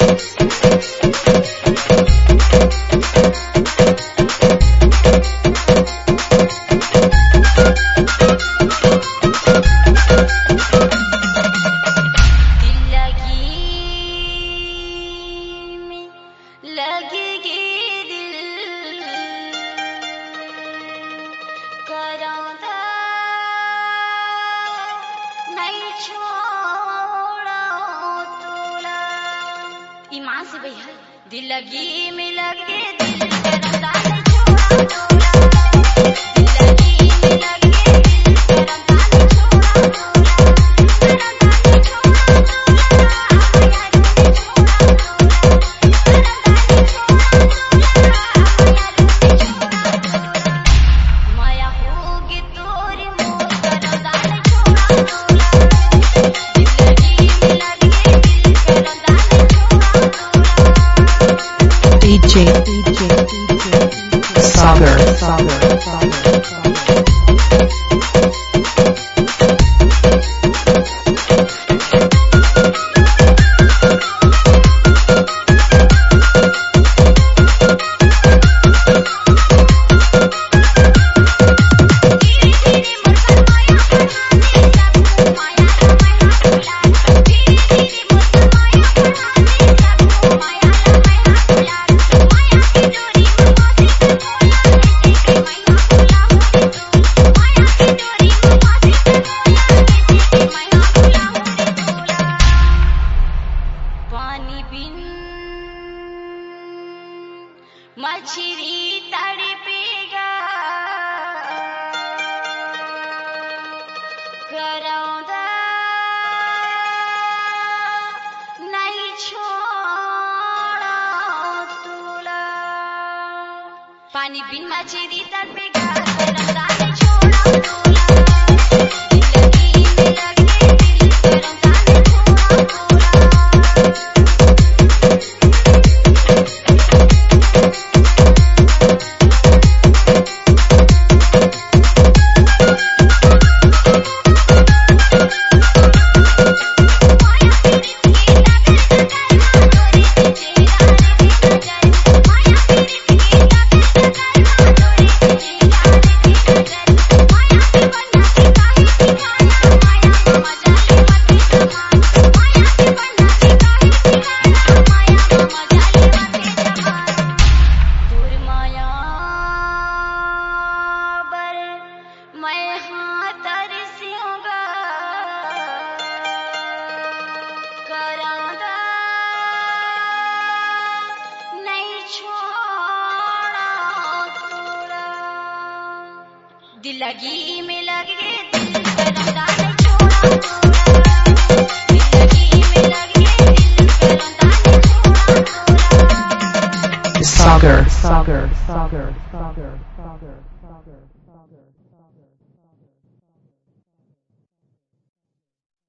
ईमान से भैया दिल लगी में लगे दिल करता नहीं छोड़ा तोला दिल लगी में लगे दिल करता नहीं छोड़ा तोला करता नहीं छोड़ा तोला यार ने छोड़ा तोला करता नहीं छोड़ा तोला यार ने छोड़ा तोला माया होगी तोरी मोर करता नहीं छोड़ा तोला दिल लगी में लगे दिल करता नहीं छोड़ा DJ Sagar मछली तड़पेगा करौंदा नहीं छोड़ा तोला पानी बिन मछली तड़पेगा करौंदा नहीं छोड़ा तोला दिल लगी में लगे दिल करौंदा नहीं छोड़ा तोला दिल लगी में लगे दिल करौंदा नहीं छोड़ा तोला दिल लगी में लगे दिल करौंदा नहीं छोड़ा तोला Sagar